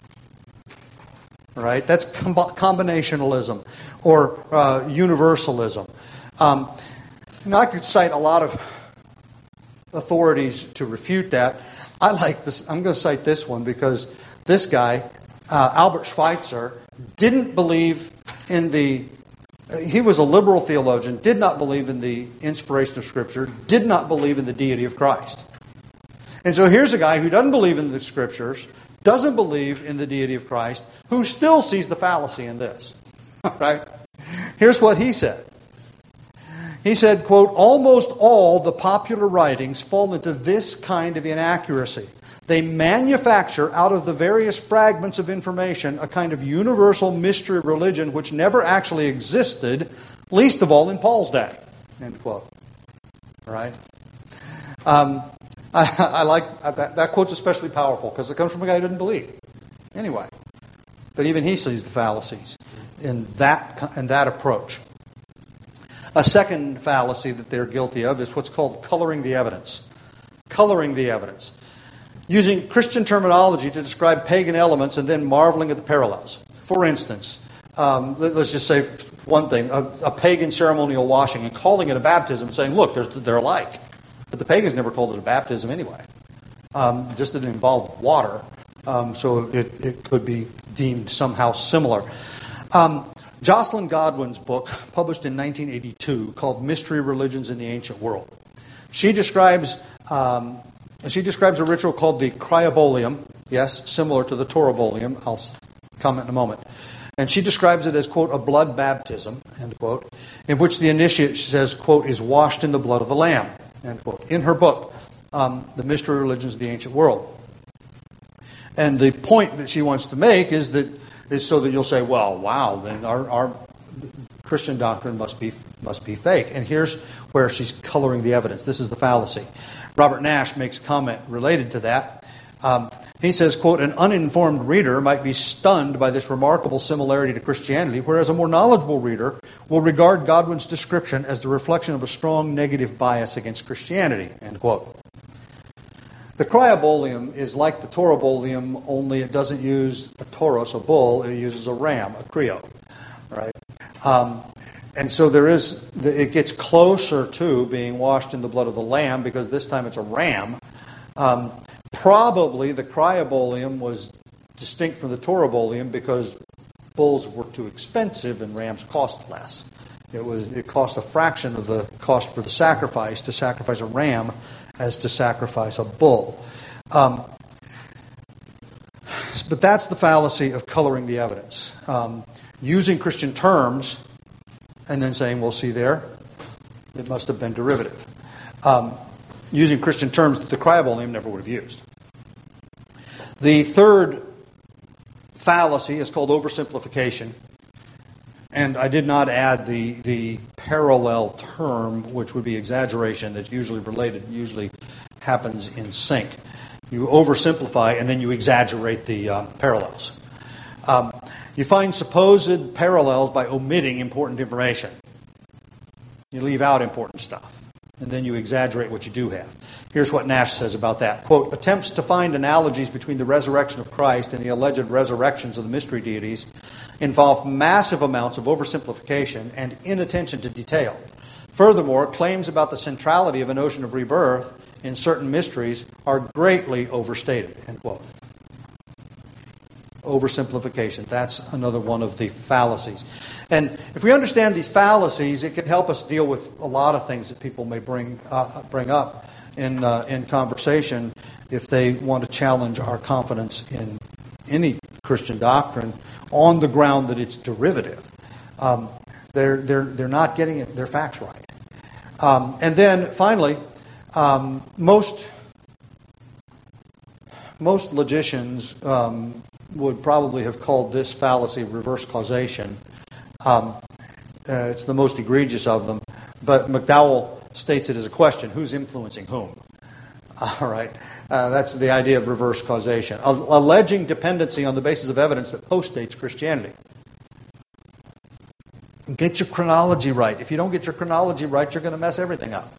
All right? That's combinationalism or universalism. I could cite a lot of authorities to refute that. I like this. I'm going to cite this one because this guy, Albert Schweitzer, didn't believe in the... He was a liberal theologian, did not believe in the inspiration of Scripture, did not believe in the deity of Christ. And so here's a guy who doesn't believe in the Scriptures, doesn't believe in the deity of Christ, who still sees the fallacy in this. Right? Here's what he said. He said, quote, almost all the popular writings fall into this kind of inaccuracy. They manufacture out of the various fragments of information a kind of universal mystery religion which never actually existed, least of all in Paul's day. End quote. All right? I like that quote's especially powerful because it comes from a guy who didn't believe. Anyway, but even he sees the fallacies in that approach. A second fallacy that they're guilty of is what's called coloring the evidence. Coloring the evidence. Using Christian terminology to describe pagan elements and then marveling at the parallels. For instance, let's just say one thing, a pagan ceremonial washing and calling it a baptism, saying, look, they're alike. But the pagans never called it a baptism anyway. Just that it involved water, so it could be deemed somehow similar. Jocelyn Godwin's book, published in 1982, called Mystery Religions in the Ancient World. She describes a ritual called the cryobolium, yes, similar to the torobolium. I'll comment in a moment. And she describes it as, quote, a blood baptism, end quote, in which the initiate, she says, quote, is washed in the blood of the Lamb, end quote, in her book, The Mystery Religions of the Ancient World. And the point that she wants to make is so that you'll say, well, wow, then our Christian doctrine must be fake. And here's where she's coloring the evidence. This is the fallacy. Robert Nash makes a comment related to that. He says, quote, an uninformed reader might be stunned by this remarkable similarity to Christianity, whereas a more knowledgeable reader will regard Godwin's description as the reflection of a strong negative bias against Christianity, end quote. The cryobolium is like the torobolium, only it doesn't use a toros, a bull, it uses a ram, a cryo, right? And so it gets closer to being washed in the blood of the Lamb because this time it's a ram. Probably the cryobolium was distinct from the torobolium because bulls were too expensive and rams cost less. It cost a fraction of the cost for the sacrifice to sacrifice a ram as to sacrifice a bull. But that's the fallacy of coloring the evidence. Using Christian terms and then saying, well, see there, it must have been derivative. Using Christian terms that the cryobolium never would have used. The third fallacy is called oversimplification. And I did not add the parallel term, which would be exaggeration, that's usually related, usually happens in sync. You oversimplify and then you exaggerate the parallels. You find supposed parallels by omitting important information. You leave out important stuff. And then you exaggerate what you do have. Here's what Nash says about that. Quote, attempts to find analogies between the resurrection of Christ and the alleged resurrections of the mystery deities involve massive amounts of oversimplification and inattention to detail. Furthermore, claims about the centrality of a notion of rebirth in certain mysteries are greatly overstated. End quote. Oversimplification. That's another one of the fallacies. And if we understand these fallacies, it can help us deal with a lot of things that people may bring up in conversation if they want to challenge our confidence in any Christian doctrine on the ground that it's derivative. They're not getting their facts right. And then finally, most logicians would probably have called this fallacy reverse causation. It's the most egregious of them. But McDowell states it as a question: who's influencing whom? All right. That's the idea of reverse causation. Alleging dependency on the basis of evidence that postdates Christianity. Get your chronology right. If you don't get your chronology right, you're going to mess everything up.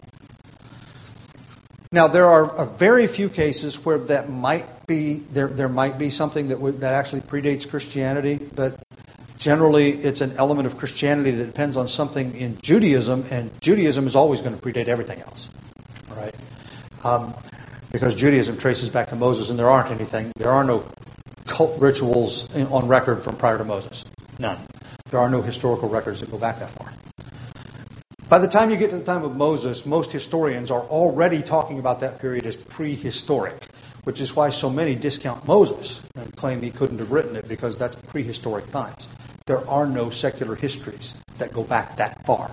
Now, there are very few cases where that might be there might be something that actually predates Christianity, but generally it's an element of Christianity that depends on something in Judaism, and Judaism is always going to predate everything else. All right? Because Judaism traces back to Moses, and there are no cult rituals on record from prior to Moses. None. There are no historical records that go back that far. By the time you get to the time of Moses, most historians are already talking about that period as prehistoric, which is why so many discount Moses and claim he couldn't have written it, because that's prehistoric times. There are no secular histories that go back that far.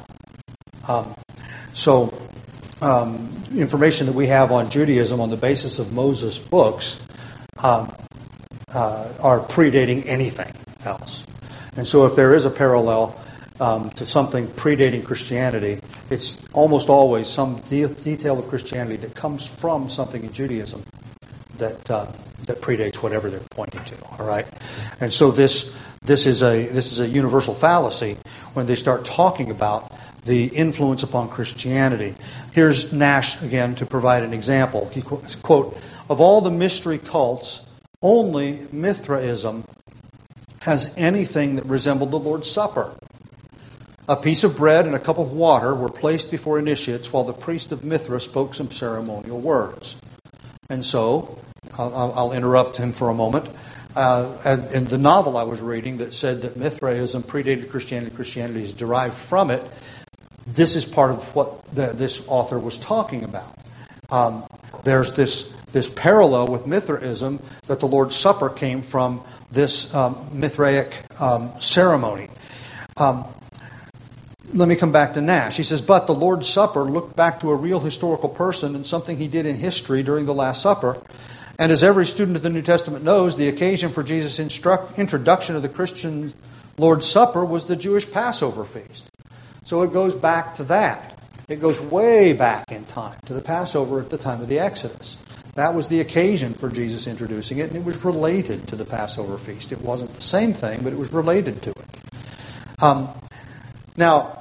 Information that we have on Judaism on the basis of Moses' books are predating anything else. And so if there is a parallel to something predating Christianity, it's almost always some detail of Christianity that comes from something in Judaism that predates whatever they're pointing to. All right, and so this is a universal fallacy when they start talking about the influence upon Christianity. Here's Nash again to provide an example. He quote, "Of all the mystery cults, only Mithraism has anything that resembled the Lord's Supper. A piece of bread and a cup of water were placed before initiates while the priest of Mithra spoke some ceremonial words." And so, I'll interrupt him for a moment. And the novel I was reading that said that Mithraism predated Christianity, Christianity is derived from it, this is part of what this author was talking about. There's this parallel with Mithraism that the Lord's Supper came from this Mithraic ceremony. Let me come back to Nash. He says, "But the Lord's Supper looked back to a real historical person and something he did in history during the Last Supper. And as every student of the New Testament knows, the occasion for Jesus' introduction of the Christian Lord's Supper was the Jewish Passover feast." So it goes back to that. It goes way back in time, to the Passover at the time of the Exodus. That was the occasion for Jesus introducing it, and it was related to the Passover feast. It wasn't the same thing, but it was related to it. Now,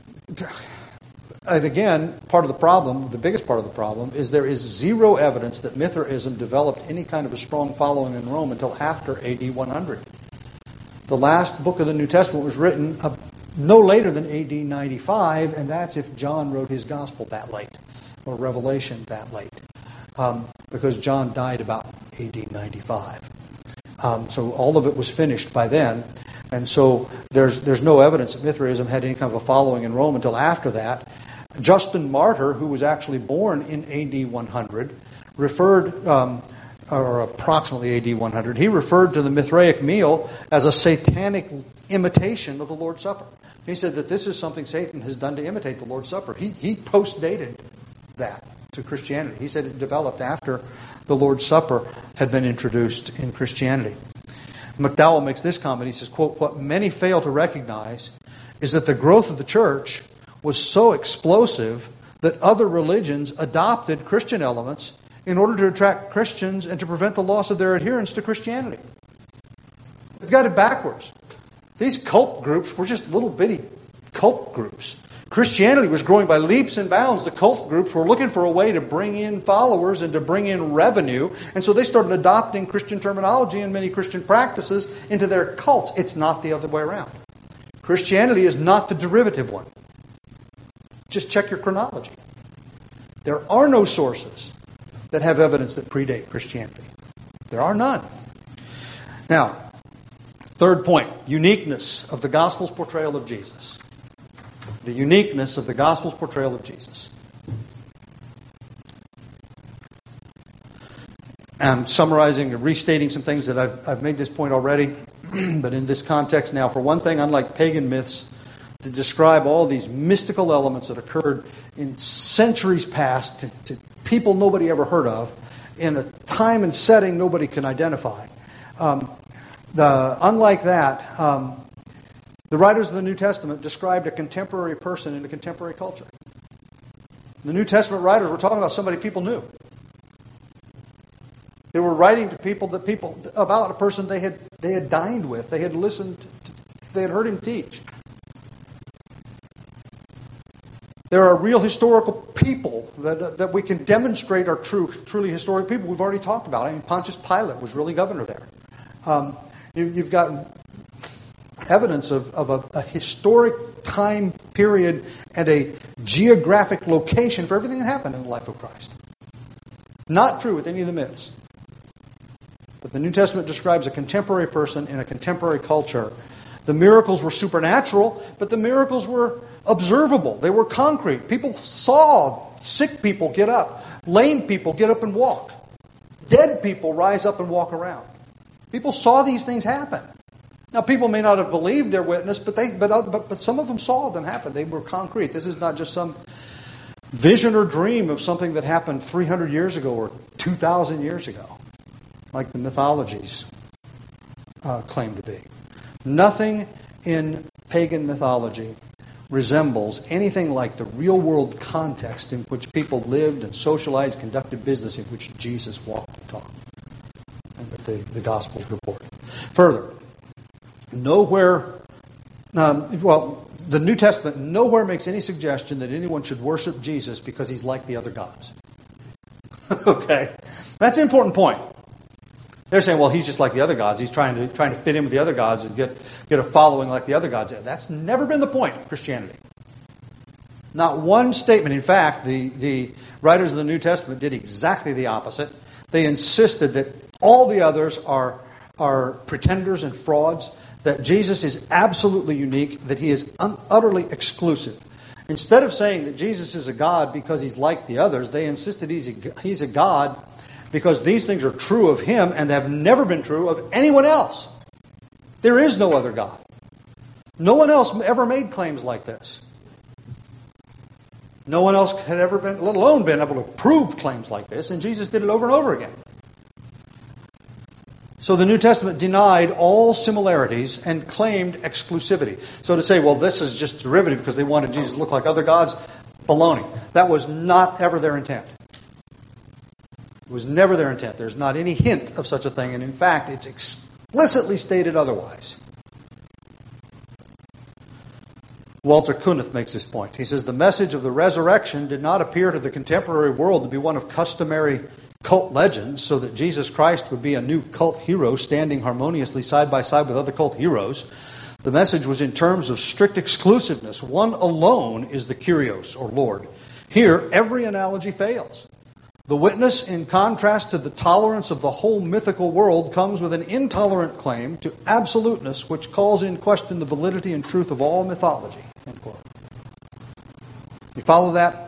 and again, part of the problem, the biggest part of the problem, is there is zero evidence that Mithraism developed any kind of a strong following in Rome until after AD 100. The last book of the New Testament was written no later than AD 95, and that's if John wrote his gospel that late, or Revelation that late, because John died about AD 95. So all of it was finished by then. And so there's no evidence that Mithraism had any kind of a following in Rome until after that. Justin Martyr, who was actually born in AD 100, or approximately AD 100, he referred to the Mithraic meal as a satanic imitation of the Lord's Supper. He said that this is something Satan has done to imitate the Lord's Supper. He post-dated that to Christianity. He said it developed after the Lord's Supper had been introduced in Christianity. McDowell makes this comment. He says, quote, "What many fail to recognize is that the growth of the church was so explosive that other religions adopted Christian elements in order to attract Christians and to prevent the loss of their adherence to Christianity." They've got it backwards. These cult groups were just little bitty cult groups. Christianity was growing by leaps and bounds. The cult groups were looking for a way to bring in followers and to bring in revenue. And so they started adopting Christian terminology and many Christian practices into their cults. It's not the other way around. Christianity is not the derivative one. Just check your chronology. There are no sources that have evidence that predate Christianity. There are none. Now, Third point, uniqueness of the gospel's portrayal of Jesus. The uniqueness of the gospel's portrayal of Jesus. I'm summarizing and restating some things that I've made this point already, but in this context now, for one thing, unlike pagan myths that describe all these mystical elements that occurred in centuries past to people nobody ever heard of, in a time and setting nobody can identify. Unlike that, the writers of the New Testament described a contemporary person in a contemporary culture. The New Testament writers were talking about somebody people knew. They were writing to people about a person they had dined with, they had listened to, they had heard him teach. There are real historical people that we can demonstrate are truly historic people. We've already talked about. I mean, Pontius Pilate was really governor there. You've got evidence of a historic time period and a geographic location for everything that happened in the life of Christ. Not true with any of the myths. But the New Testament describes a contemporary person in a contemporary culture. The miracles were supernatural, but the miracles were observable. They were concrete. People saw sick people get up, lame people get up and walk, dead people rise up and walk around. People saw these things happen. Now, people may not have believed their witness, but some of them saw them happen. They were concrete. This is not just some vision or dream of something that happened 300 years ago or 2,000 years ago, like the mythologies claim to be. Nothing in pagan mythology resembles anything like the real-world context in which people lived and socialized, conducted business in which Jesus walked and talked, and that the Gospels report. Further, the New Testament nowhere makes any suggestion that anyone should worship Jesus because he's like the other gods. Okay? That's an important point. They're saying, well, he's just like the other gods. He's trying to fit in with the other gods and get a following like the other gods. That's never been the point of Christianity. Not one statement. In fact, the writers of the New Testament did exactly the opposite. They insisted that all the others are pretenders and frauds, that Jesus is absolutely unique, that he is utterly exclusive. Instead of saying that Jesus is a God because he's like the others, they insisted he's a God because these things are true of him and have never been true of anyone else. There is no other God. No one else ever made claims like this. No one else had ever been, let alone been able to prove claims like this, and Jesus did it over and over again. So the New Testament denied all similarities and claimed exclusivity. So to say, well, this is just derivative because they wanted Jesus to look like other gods, baloney. That was not ever their intent. It was never their intent. There's not any hint of such a thing, and in fact, it's explicitly stated otherwise. Walter Kunneth makes this point. He says, the message of the resurrection did not appear to the contemporary world to be one of customary cult legends, so that Jesus Christ would be a new cult hero standing harmoniously side by side with other cult heroes. The message was in terms of strict exclusiveness. One alone is the Kyrios, or Lord. Here, every analogy fails. The witness, in contrast to the tolerance of the whole mythical world, comes with an intolerant claim to absoluteness, which calls in question the validity and truth of all mythology. End quote. You follow that?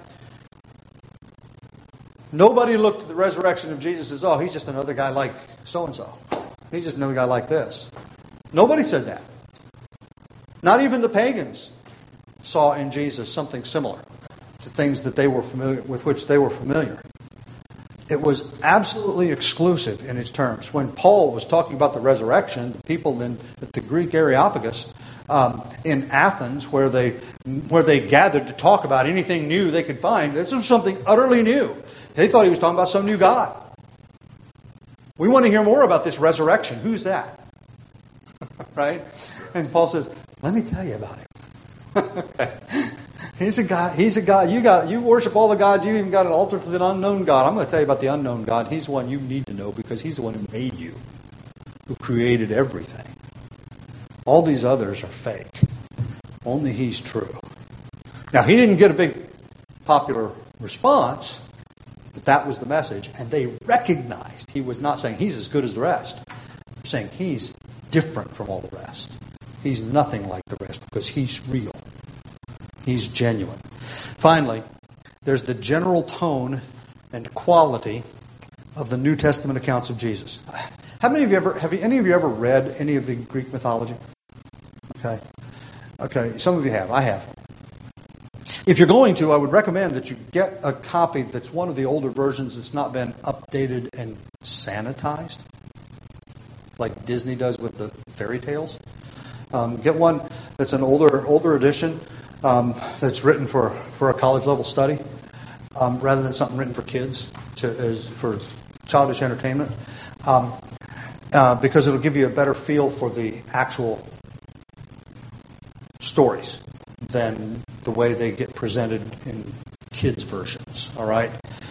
Nobody looked at the resurrection of Jesus as, oh, he's just another guy like so-and-so. He's just another guy like this. Nobody said that. Not even the pagans saw in Jesus something similar to things that they were familiar with, which they were familiar. It was absolutely exclusive in its terms. When Paul was talking about the resurrection, the people at the Greek Areopagus in Athens, where they gathered to talk about anything new they could find, this was something utterly new. They thought he was talking about some new God. We want to hear more about this resurrection. Who's that? Right? And Paul says, let me tell you about him. Okay. He's a God. You worship all the gods. You even got an altar to the unknown God. I'm going to tell you about the unknown God. He's the one you need to know because he's the one who made you, who created everything. All these others are fake. Only he's true. Now, he didn't get a big popular response, but that was the message. And they recognized he was not saying he's as good as the rest. They're saying he's different from all the rest. He's nothing like the rest because he's real. He's genuine. Finally, there's the general tone and quality of the New Testament accounts of Jesus. Have any of you ever read any of the Greek mythology? Okay, some of you have. I have. If you're going to, I would recommend that you get a copy that's one of the older versions that's not been updated and sanitized, like Disney does with the fairy tales. Get one that's an older edition that's written for a college level study, rather than something written for kids for childish entertainment, because it'll give you a better feel for the actual stories than the way they get presented in kids' versions. All right,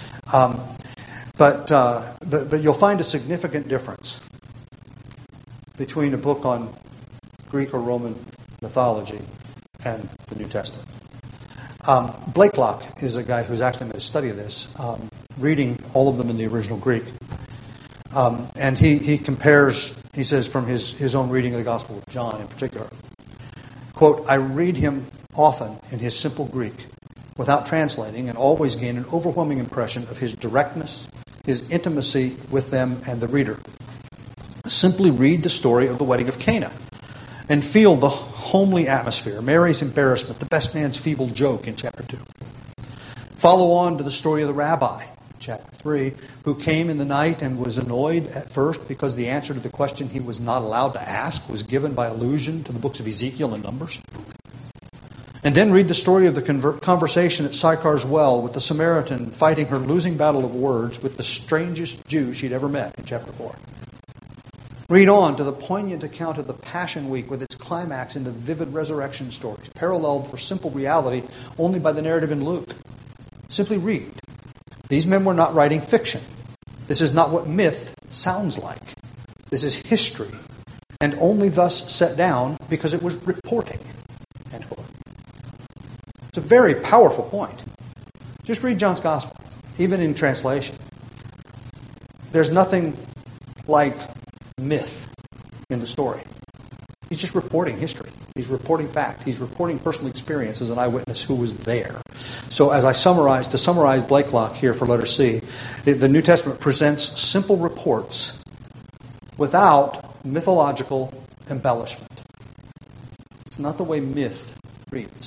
but you'll find a significant difference between a book on Greek or Roman mythology and the New Testament. Blakelock is a guy who's actually made a study of this, reading all of them in the original Greek. And he compares, he says from his own reading of the Gospel of John in particular, quote, I read him often in his simple Greek without translating and always gain an overwhelming impression of his directness, his intimacy with them and the reader. Simply read the story of the wedding of Cana and feel the homely atmosphere, Mary's embarrassment, the best man's feeble joke in chapter 2. Follow on to the story of the rabbi, chapter 3, who came in the night and was annoyed at first because the answer to the question he was not allowed to ask was given by allusion to the books of Ezekiel and Numbers. And then read the story of the conversation at Sychar's well with the Samaritan fighting her losing battle of words with the strangest Jew she'd ever met in chapter 4. Read on to the poignant account of the Passion Week with its climax in the vivid resurrection stories, paralleled for simple reality only by the narrative in Luke. Simply read. These men were not writing fiction. This is not what myth sounds like. This is history, and only thus set down because it was reporting. End quote. It's a very powerful point. Just read John's Gospel, even in translation. There's nothing like myth in the story. He's just reporting history. He's reporting fact. He's reporting personal experience as an eyewitness who was there. So as I summarize Blakelock here for letter C, the New Testament presents simple reports without mythological embellishment. It's not the way myth reads.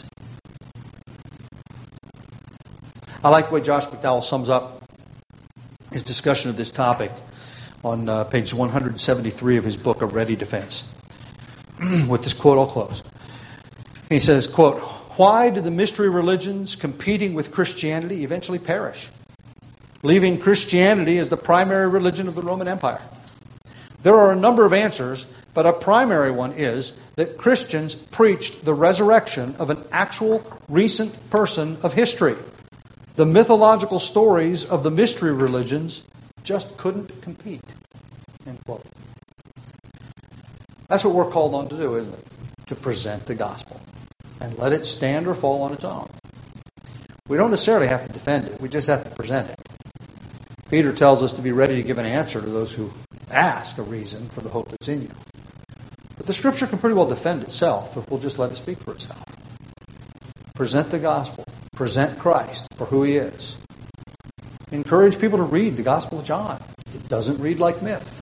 I like the way Josh McDowell sums up his discussion of this topic on page 173 of his book, A Ready Defense. With this quote, I'll close. He says, quote, why did the mystery religions competing with Christianity eventually perish, leaving Christianity as the primary religion of the Roman Empire? There are a number of answers, but a primary one is that Christians preached the resurrection of an actual recent person of history. The mythological stories of the mystery religions just couldn't compete. End quote. That's what we're called on to do, isn't it? To present the gospel and let it stand or fall on its own. We don't necessarily have to defend it. We just have to present it. Peter tells us to be ready to give an answer to those who ask a reason for the hope that's in you. But the Scripture can pretty well defend itself if we'll just let it speak for itself. Present the gospel. Present Christ for who He is. Encourage people to read the Gospel of John. It doesn't read like myth.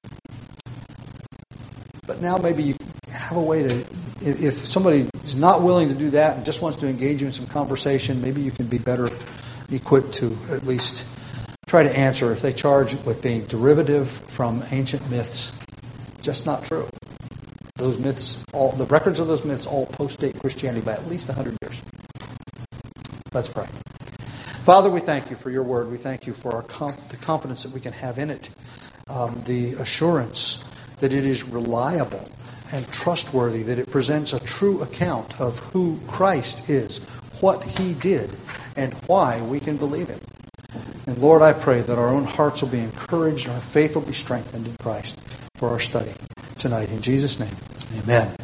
But now maybe you have a way to, if somebody is not willing to do that and just wants to engage you in some conversation, maybe you can be better equipped to at least try to answer if they charge it with being derivative from ancient myths. Just not true. Those myths, the records of those myths all post-date Christianity by at least 100 years. Let's pray. Father, we thank you for your word. We thank you for the confidence that we can have in it, the assurance that it is reliable and trustworthy, that it presents a true account of who Christ is, what He did, and why we can believe Him. And Lord, I pray that our own hearts will be encouraged and our faith will be strengthened in Christ for our study tonight. In Jesus' name, amen.